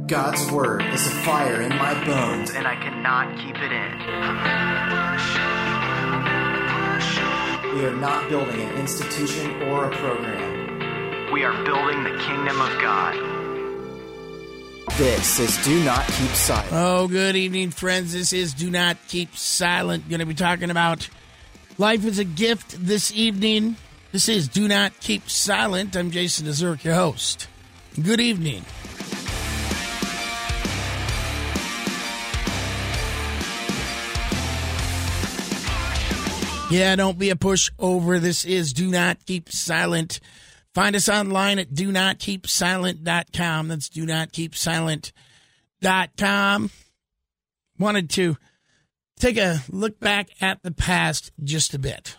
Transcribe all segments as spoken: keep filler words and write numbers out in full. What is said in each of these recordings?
God's word is a fire in my bones, and I cannot keep it in. We are not building an institution or a program. We are building the kingdom of God. This is Do Not Keep Silent. Oh, good evening, friends. This is Do Not Keep Silent. Going to be talking about life is a gift this evening. This is Do Not Keep Silent. I'm Jason DeZerk, your host. Good evening. Yeah, don't be a pushover. This is Do Not Keep Silent. Find us online at do not keep silent dot com. That's do not keep silent dot com. Wanted to take a look back at the past just a bit.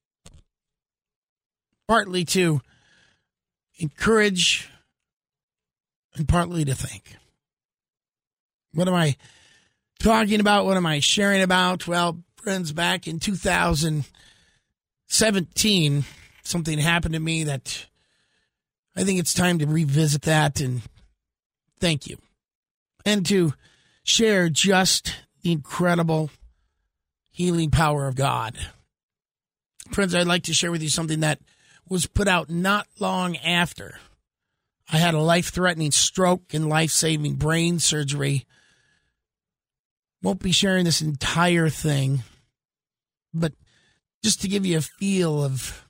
Partly to encourage and partly to think. What am I talking about? What am I sharing about? Well, friends, back in two thousand seventeen, something happened to me that I think it's time to revisit that and thank you. And to share just the incredible healing power of God. Friends, I'd like to share with you something that was put out not long after I had a life-threatening stroke and life-saving brain surgery. Won't be sharing this entire thing, but just to give you a feel of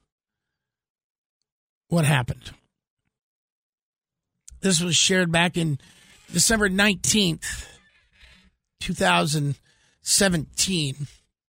what happened. This was shared back in December nineteenth, two thousand seventeen.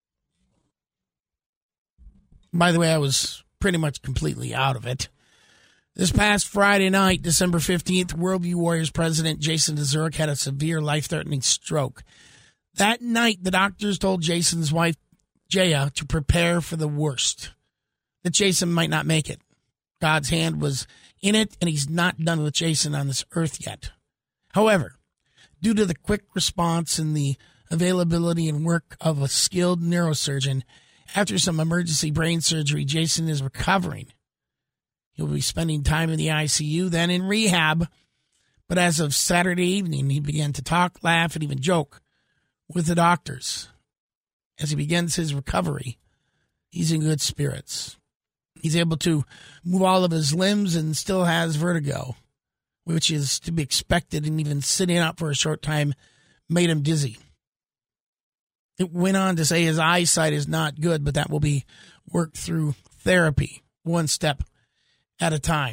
By the way, I was pretty much completely out of it. This past Friday night, December fifteenth, Worldview Warriors president Jason DeZerk had a severe life-threatening stroke. That night, the doctors told Jason's wife, Jaya, to prepare for the worst, that Jason might not make it. God's hand was in it, and he's not done with Jason on this earth yet. However, due to the quick response and the availability and work of a skilled neurosurgeon, after some emergency brain surgery, Jason is recovering. He'll be spending time in the I C U, then in rehab. But as of Saturday evening, he began to talk, laugh, and even joke with the doctors. As he begins his recovery, he's in good spirits. He's able to move all of his limbs and still has vertigo, which is to be expected, and even sitting up for a short time made him dizzy. It went on to say his eyesight is not good, but that will be worked through therapy, one step at a time.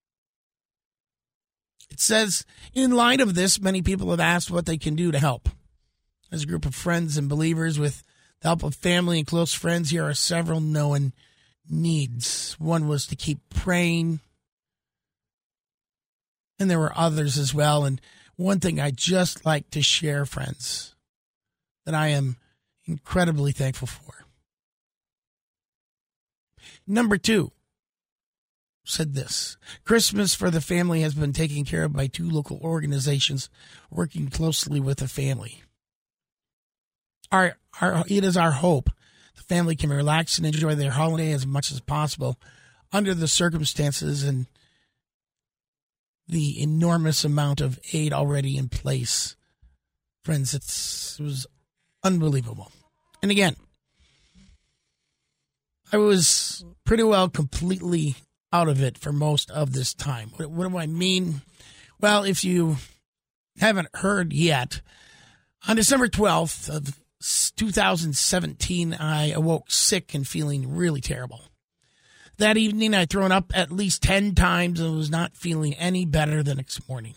It says, in light of this, many people have asked what they can do to help. As a group of friends and believers, with the help of family and close friends, here are several known needs. One was to keep praying, and there were others as well. And one thing I just like to share, friends, that I am incredibly thankful for. Number two said this: Christmas for the family has been taken care of by two local organizations working closely with the family. Our, our, it is our hope the family can relax and enjoy their holiday as much as possible under the circumstances and the enormous amount of aid already in place. Friends, it's, it was unbelievable. And again, I was pretty well completely out of it for most of this time. What, what do I mean? Well, if you haven't heard yet, on December twelfth of two thousand seventeen, I awoke sick and feeling really terrible. That evening, I'd thrown up at least ten times and was not feeling any better the next morning.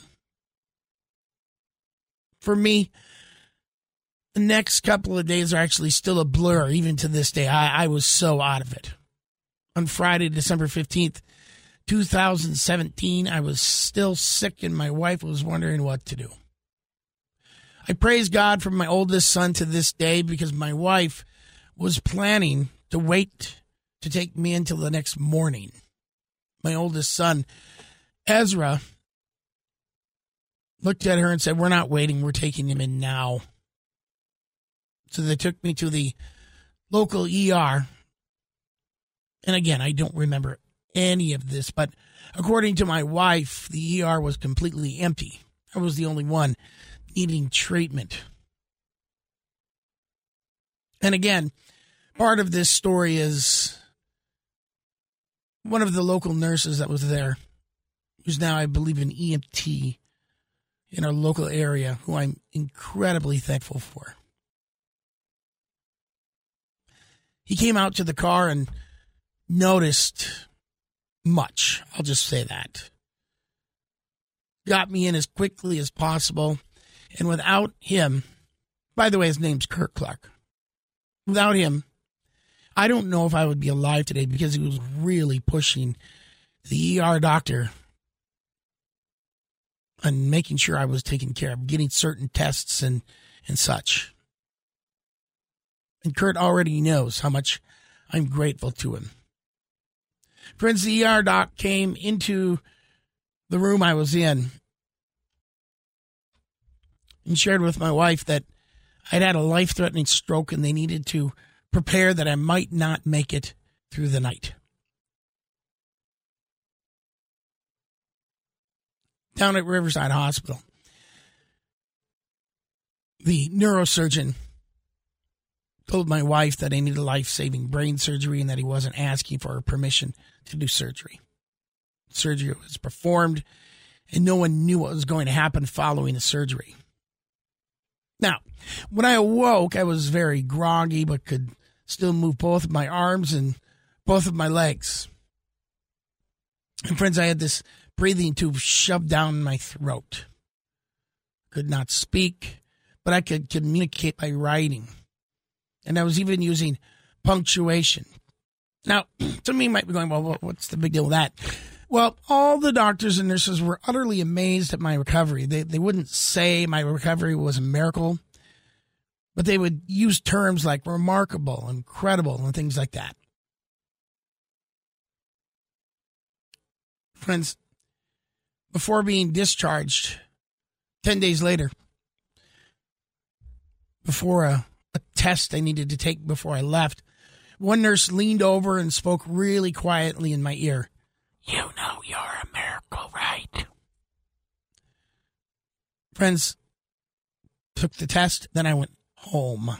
For me, the next couple of days are actually still a blur, even to this day. I, I was so out of it. On Friday, December fifteenth, two thousand seventeen, I was still sick and my wife was wondering what to do. I praise God for my oldest son to this day because my wife was planning to wait to take me until the next morning. My oldest son, Ezra, looked at her and said, "We're not waiting, we're taking him in now." So they took me to the local E R. And again, I don't remember any of this, but according to my wife, the E R was completely empty. I was the only one needing treatment. And again, part of this story is one of the local nurses that was there, who's now, I believe, an E M T in our local area, who I'm incredibly thankful for. He came out to the car and noticed much. I'll just say that. Got me in as quickly as possible. And without him, by the way, his name's Kurt Clark. Without him, I don't know if I would be alive today, because he was really pushing the E R doctor and making sure I was taken care of, getting certain tests and, and such. And Kurt already knows how much I'm grateful to him. Friends, the E R doc came into the room I was in and shared with my wife that I'd had a life-threatening stroke and they needed to prepare that I might not make it through the night. Down at Riverside Hospital, the neurosurgeon told my wife that I needed life-saving brain surgery and that he wasn't asking for her permission to do surgery. Surgery was performed, and no one knew what was going to happen following the surgery. Now, when I awoke, I was very groggy, but could still move both of my arms and both of my legs. And friends, I had this breathing tube shoved down my throat. Could not speak, but I could communicate by writing. And I was even using punctuation. Now, some of you might be going, well, what's the big deal with that? Well, all the doctors and nurses were utterly amazed at my recovery. They they wouldn't say my recovery was a miracle, but they would use terms like remarkable, incredible, and things like that. Friends, before being discharged, ten days later, before a, a test I needed to take before I left, one nurse leaned over and spoke really quietly in my ear. You know you're a miracle, right? Friends, took the test, then I went home.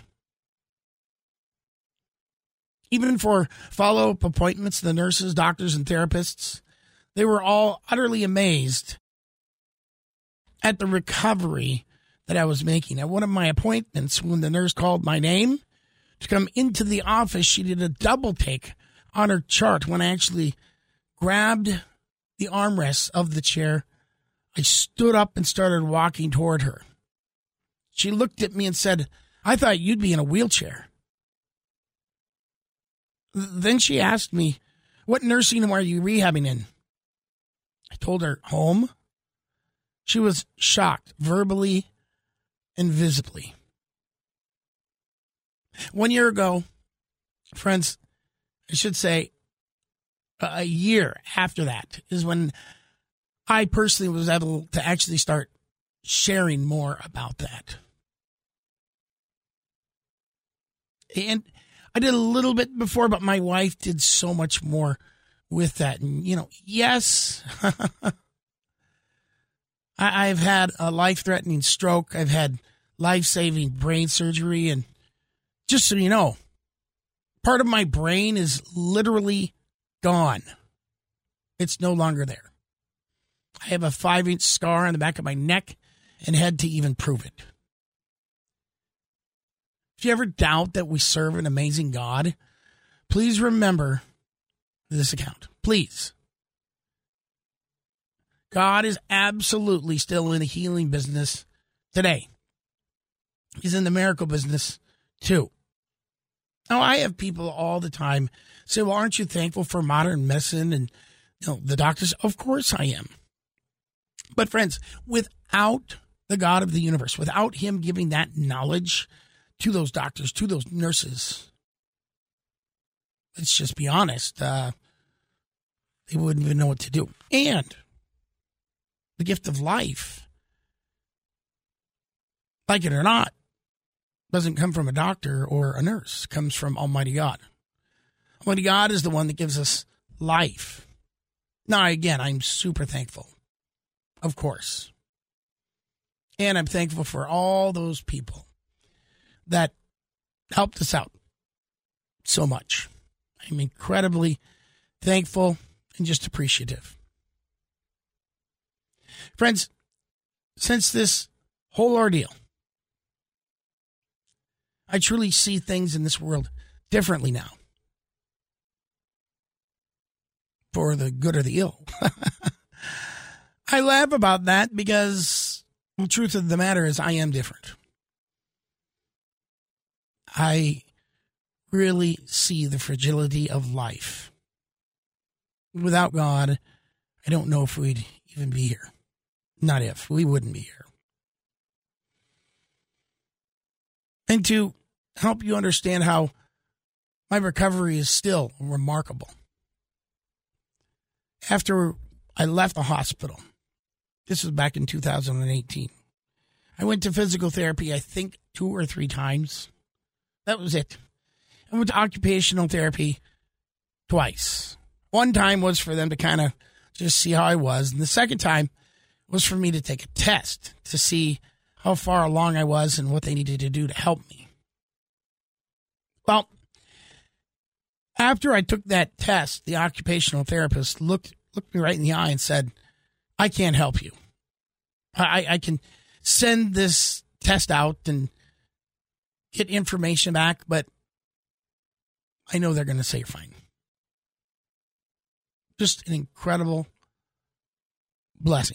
Even for follow-up appointments, the nurses, doctors, and therapists, they were all utterly amazed at the recovery that I was making. At one of my appointments, when the nurse called my name to come into the office, she did a double take on her chart. When I actually grabbed the armrests of the chair, I stood up and started walking toward her. She looked at me and said, I thought you'd be in a wheelchair. Then she asked me, what nursing home are you rehabbing in? I told her, home. She was shocked, verbally and visibly. One year ago, friends, I should say a year after that is when I personally was able to actually start sharing more about that. And I did a little bit before, but my wife did so much more with that. And, you know, yes, I've had a life-threatening stroke. I've had life-saving brain surgery. And just so you know, part of my brain is literally gone. It's no longer there. I have a five-inch scar on the back of my neck and head to even prove it. If you ever doubt that we serve an amazing God, please remember this account. Please. God is absolutely still in the healing business today. He's in the miracle business too. Now, I have people all the time say, well, aren't you thankful for modern medicine and, you know, the doctors? Of course I am. But friends, without the God of the universe, without him giving that knowledge to those doctors, to those nurses, let's just be honest, uh, they wouldn't even know what to do. And the gift of life, like it or not, doesn't come from a doctor or a nurse. It comes from Almighty God. Almighty God is the one that gives us life. Now, again, I'm super thankful, of course. And I'm thankful for all those people that helped us out so much. I'm incredibly thankful and just appreciative. Friends, since this whole ordeal, I truly see things in this world differently now. For the good or the ill. I laugh about that because the truth of the matter is I am different. I really see the fragility of life. Without God, I don't know if we'd even be here. Not if. We wouldn't be here. And to help you understand how my recovery is still remarkable. After I left the hospital, this was back in two thousand eighteen, I went to physical therapy, I think, two or three times. That was it. I went to occupational therapy twice. One time was for them to kind of just see how I was, and the second time was for me to take a test to see how far along I was and what they needed to do to help me. Well, after I took that test, the occupational therapist looked looked me right in the eye and said, I can't help you. I, I can send this test out and get information back, but I know they're going to say you're fine. Just an incredible blessing.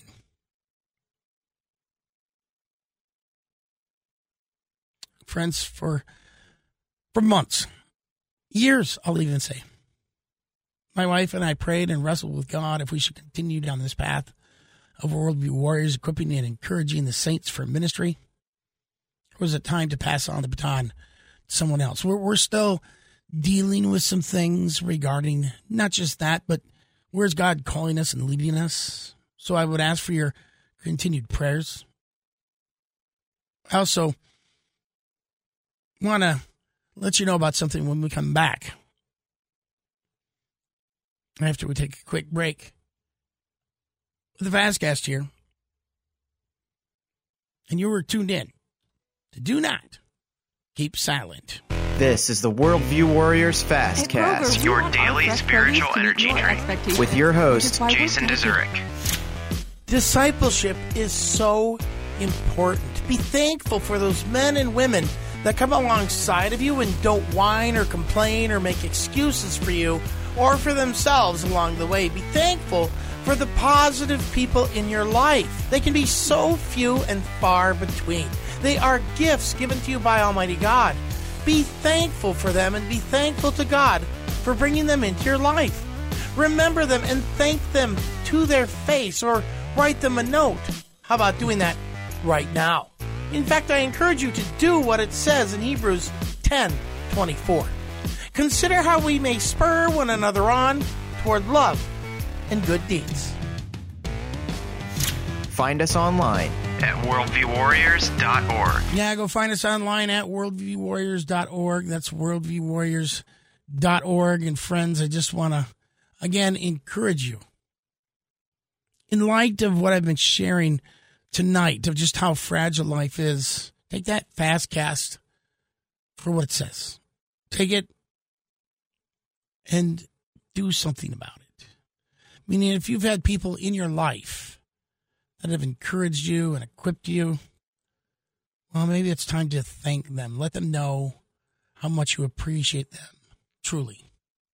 Friends, for, for months, years, I'll even say, my wife and I prayed and wrestled with God if we should continue down this path of Worldview Warriors, equipping and encouraging the saints for ministry. Or was it time to pass on the baton to someone else? We're, we're still dealing with some things regarding not just that, but where's God calling us and leading us? So I would ask for your continued prayers. I also want to let you know about something when we come back. After we take a quick break with the Fastcast here. And you were tuned in to Do Not Keep Silent. This is the Worldview Warriors Fastcast, your daily spiritual energy drink, with your host, Jason DeZurek. Discipleship is so important. Be thankful for those men and women that come alongside of you and don't whine or complain or make excuses for you or for themselves along the way. Be thankful for the positive people in your life. They can be so few and far between. They are gifts given to you by Almighty God. Be thankful for them and be thankful to God for bringing them into your life. Remember them and thank them to their face or write them a note. How about doing that right now? In fact, I encourage you to do what it says in Hebrews ten twenty-four. Consider how we may spur one another on toward love and good deeds. Find us online at worldview warriors dot org. Yeah, go find us online at worldview warriors dot org. That's worldview warriors dot org. And friends, I just want to, again, encourage you. In light of what I've been sharing tonight, of just how fragile life is, take that Fastcast for what it says. Take it and do something about it. Meaning, if you've had people in your life that have encouraged you and equipped you, well, maybe it's time to thank them. Let them know how much you appreciate them, truly.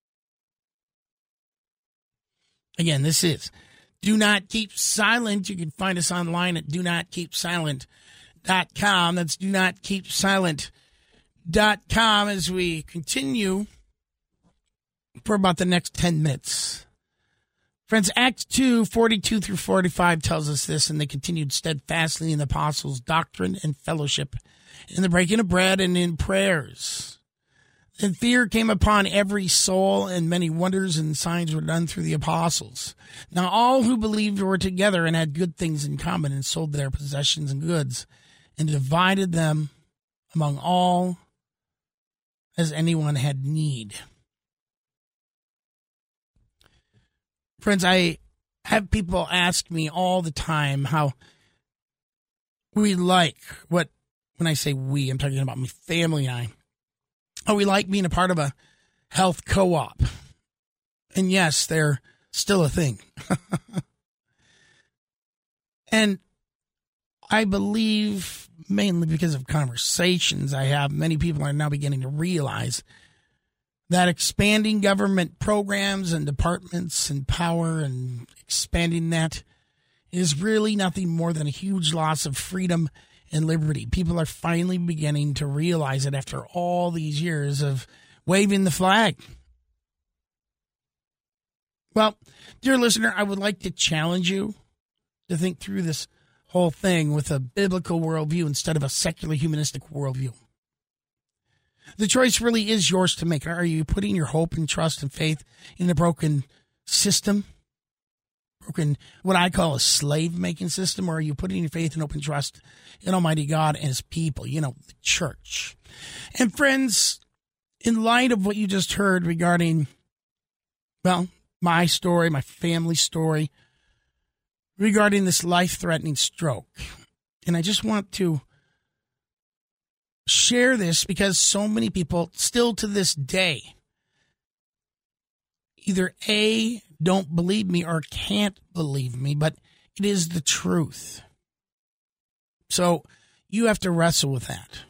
Again, this is Do Not Keep Silent. You can find us online at do not keep silent dot com. That's do not keep silent dot com as we continue for about the next ten minutes. Friends, Acts two, forty-two through forty-five tells us this, and they continued steadfastly in the apostles' doctrine and fellowship, in the breaking of bread and in prayers. And fear came upon every soul, and many wonders and signs were done through the apostles. Now all who believed were together and had good things in common, and sold their possessions and goods, and divided them among all as anyone had need. Friends, I have people ask me all the time how we like what, when I say we, I'm talking about my family and I. Oh, we like being a part of a health co-op. And yes, they're still a thing. And I believe, mainly because of conversations I have, many people are now beginning to realize that expanding government programs and departments and power and expanding that is really nothing more than a huge loss of freedom and liberty. People are finally beginning to realize it after all these years of waving the flag. Well, dear listener, I would like to challenge you to think through this whole thing with a biblical worldview instead of a secular humanistic worldview. The choice really is yours to make. Are you putting your hope and trust and faith in a broken system? Broken, what I call a slave-making system, or are you putting your faith and hope and trust in Almighty God and His people, you know, the church? And friends, in light of what you just heard regarding, well, my story, my family story, regarding this life-threatening stroke, and I just want to share this because so many people still to this day either A, don't believe me or can't believe me, but it is the truth. So you have to wrestle with that.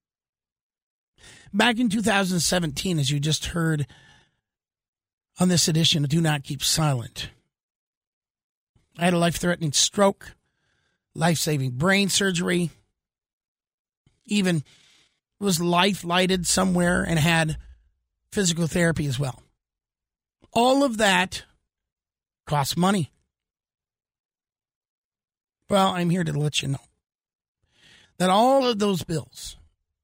Back in two thousand seventeen, as you just heard on this edition of Do Not Keep Silent, I had a life-threatening stroke, life-saving brain surgery, even was life-lighted somewhere and had physical therapy as well. All of that costs money. Well, I'm here to let you know that all of those bills,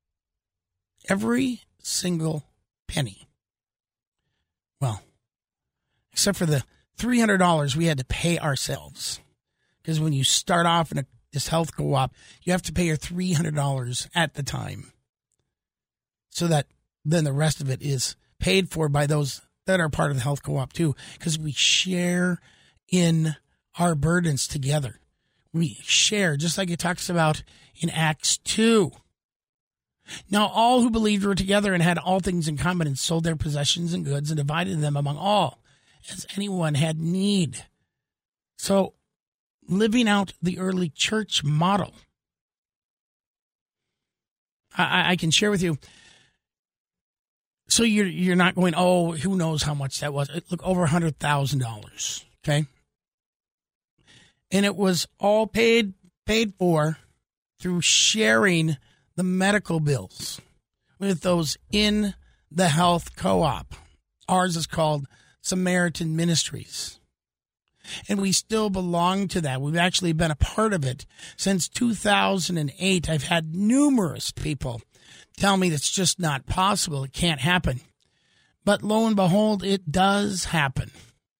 every single penny, well, except for the three hundred dollars we had to pay ourselves, because when you start off in a, this health co-op, you have to pay your three hundred dollars at the time, so that then the rest of it is paid for by those that are part of the health co-op too, because we share in our burdens together. We share, just like it talks about in Acts two. Now all who believed were together and had all things in common, and sold their possessions and goods and divided them among all, as anyone had need. So living out the early church model. I, I can share with you. So you're you're not going, oh, who knows how much that was. Look, over one hundred thousand dollars, okay? And it was all paid paid for through sharing the medical bills with those in the health co-op. Ours is called Samaritan Ministries. And we still belong to that. We've actually been a part of it since two thousand eight. I've had numerous people tell me that's just not possible. It can't happen. But lo and behold, it does happen.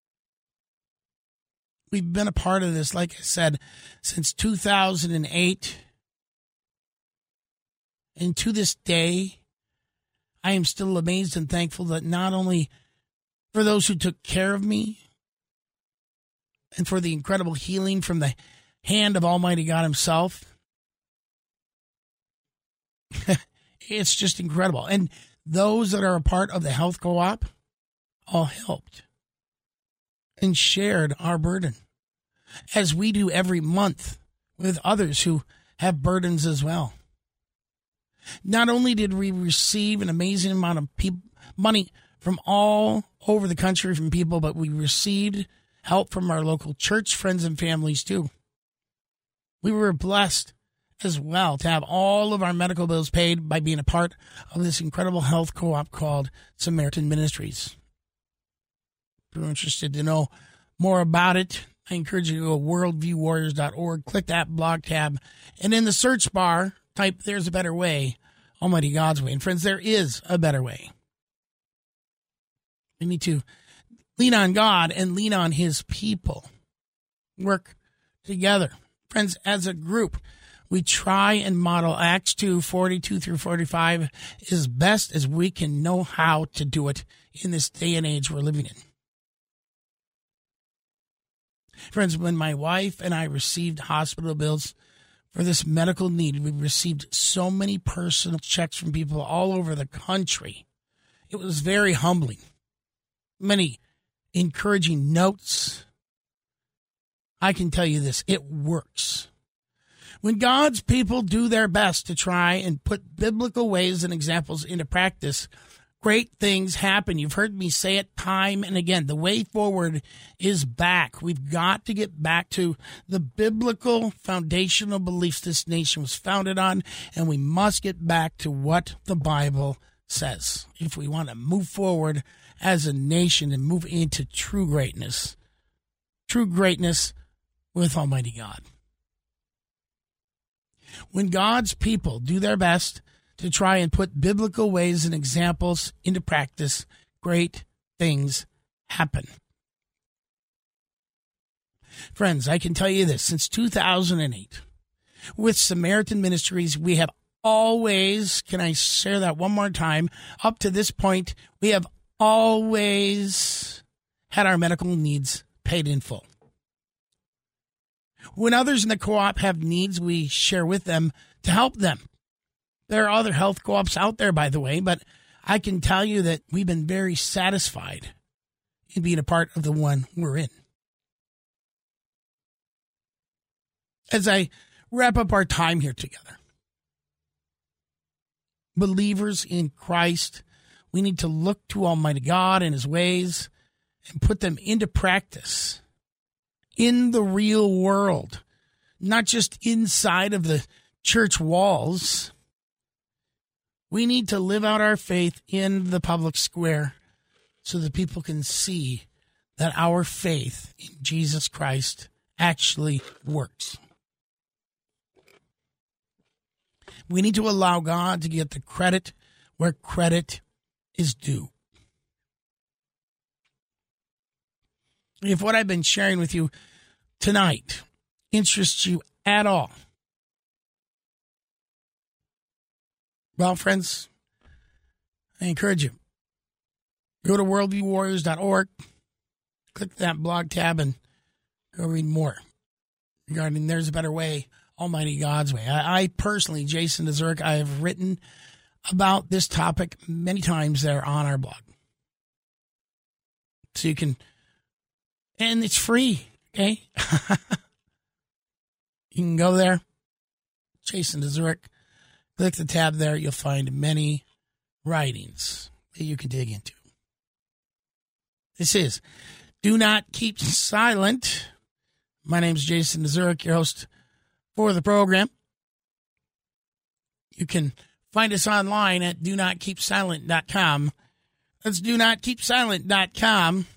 We've been a part of this, like I said, since two thousand eight. And to this day, I am still amazed and thankful that not only for those who took care of me and for the incredible healing from the hand of Almighty God Himself, it's just incredible. And those that are a part of the health co-op all helped and shared our burden, as we do every month with others who have burdens as well. Not only did we receive an amazing amount of pe- money from all over the country from people, but we received help from our local church friends and families too. We were blessed as well to have all of our medical bills paid by being a part of this incredible health co-op called Samaritan Ministries. If you're interested to know more about it, I encourage you to go to worldview warriors dot org, click that blog tab, and in the search bar, type "There's a Better Way," Almighty God's Way. And friends, there is a better way. We need to lean on God and lean on His people. Work together. Friends, as a group, we try and model Acts two, forty-two through forty-five as best as we can know how to do it in this day and age we're living in. Friends, when my wife and I received hospital bills for this medical need. We've received so many personal checks from people all over the country. It was very humbling. Many encouraging notes. I can tell you this, it works. When God's people do their best to try and put biblical ways and examples into practice, great things happen. You've heard me say it time and again. The way forward is back. We've got to get back to the biblical foundational beliefs this nation was founded on, and we must get back to what the Bible says if we want to move forward as a nation and move into true greatness. True greatness with Almighty God. When God's people do their best to try and put biblical ways and examples into practice, great things happen. Friends, I can tell you this, since two thousand eight, with Samaritan Ministries, we have always, can I share that one more time, up to this point, we have always had our medical needs paid in full. When others in the co-op have needs, we share with them to help them. There are other health co-ops out there, by the way, but I can tell you that we've been very satisfied in being a part of the one we're in. As I wrap up our time here together, believers in Christ, we need to look to Almighty God and His ways and put them into practice in the real world, not just inside of the church walls. We need to live out our faith in the public square so that people can see that our faith in Jesus Christ actually works. We need to allow God to get the credit where credit is due. If what I've been sharing with you tonight interests you at all, well, friends, I encourage you. Go to worldview warriors dot org, click that blog tab, and go read more regarding There's a Better Way, Almighty God's Way. I, I personally, Jason DeZurek, I have written about this topic many times there on our blog. So you can, and it's free, okay? You can go there, Jason DeZurek, click the tab there. You'll find many writings that you can dig into. This is Do Not Keep Silent. My name is Jason DeZurek, your host for the program. You can find us online at do not keep silent dot com. That's do not keep silent dot com.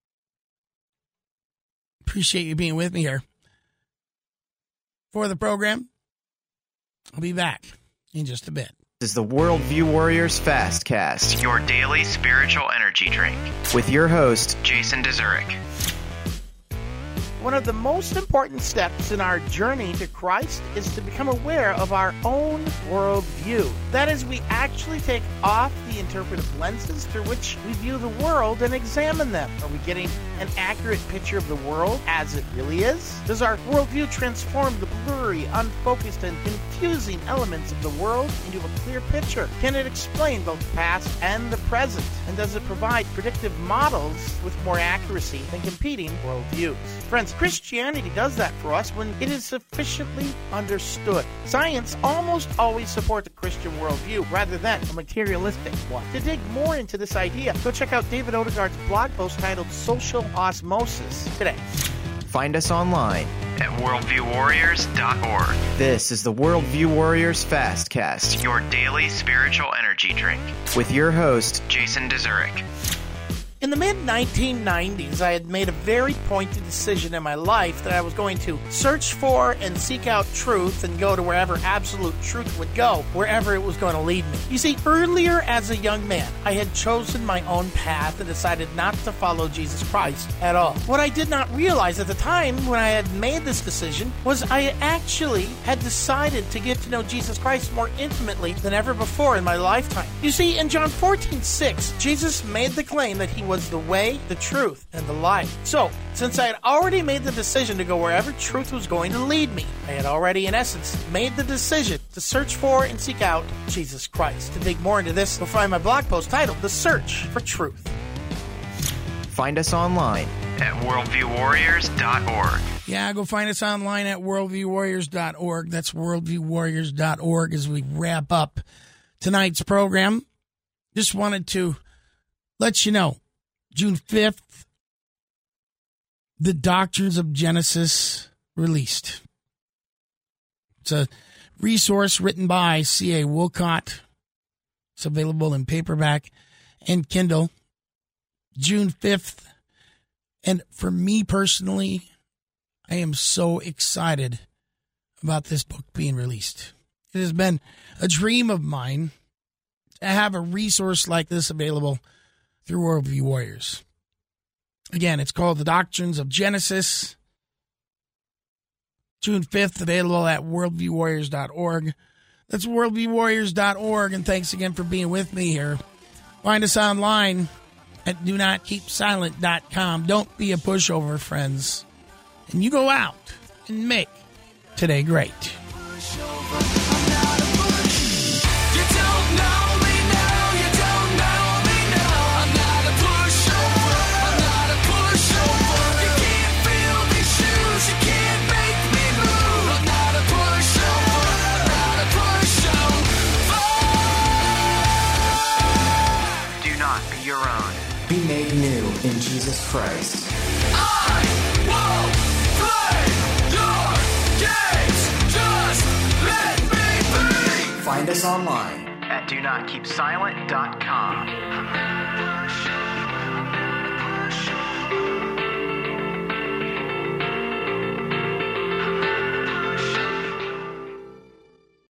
Appreciate you being with me here for the program. I'll be back in just a bit. This is the Worldview Warriors Fastcast, your daily spiritual energy drink, with your host, Jason DeZurek. One of the most important steps in our journey to Christ is to become aware of our own worldview. That is, we actually take off the interpretive lenses through which we view the world and examine them. Are we getting an accurate picture of the world as it really is? Does our worldview transform the blurry, unfocused, and confusing elements of the world into a clear picture? Can it explain both the past and the present? And does it provide predictive models with more accuracy than competing worldviews? Friends, Christianity does that for us when it is sufficiently understood. Science almost always supports a Christian worldview rather than a materialistic one. To dig more into this idea, go check out David Odegaard's blog post titled Social Osmosis today. Find us online at worldview warriors dot org. This is the Worldview Warriors Fastcast, your daily spiritual energy drink, with your host, Jason DeZurek. In the mid nineteen nineties, I had made a very pointed decision in my life that I was going to search for and seek out truth and go to wherever absolute truth would go, wherever it was going to lead me. You see, earlier as a young man, I had chosen my own path and decided not to follow Jesus Christ at all. What I did not realize at the time when I had made this decision was I actually had decided to get to know Jesus Christ more intimately than ever before in my lifetime. You see, in John fourteen six, Jesus made the claim that he was the way, the truth, and the life. So, since I had already made the decision to go wherever truth was going to lead me, I had already, in essence, made the decision to search for and seek out Jesus Christ. To dig more into this, you'll find my blog post titled The Search for Truth. Find us online at worldview warriors dot org. Yeah, go find us online at worldview warriors dot org. That's worldview warriors dot org as we wrap up tonight's program. Just wanted to let you know, June fifth, The Doctrines of Genesis released. It's a resource written by C A Wolcott. It's available in paperback and Kindle. June fifth. And for me personally, I am so excited about this book being released. It has been a dream of mine to have a resource like this available through Worldview Warriors. Again, it's called The Doctrines of Genesis. June fifth, available at worldview warriors dot org. That's worldview warriors dot org, and thanks again for being with me here. Find us online at do not keep silent dot com. Don't be a pushover, friends. And you go out and make today great. Be made new in Jesus Christ. I won't play your games, just let me be. Find us online at do not keep silent dot com.